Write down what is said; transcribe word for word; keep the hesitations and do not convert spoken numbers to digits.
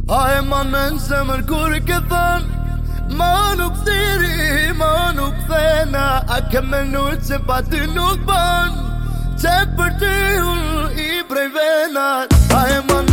Ai ma në zemër kur ke thën ma nuk thiri, ma nuk thena. A ke menu që pa ty nuk ban, që për ty unë i prej venat. Ai ma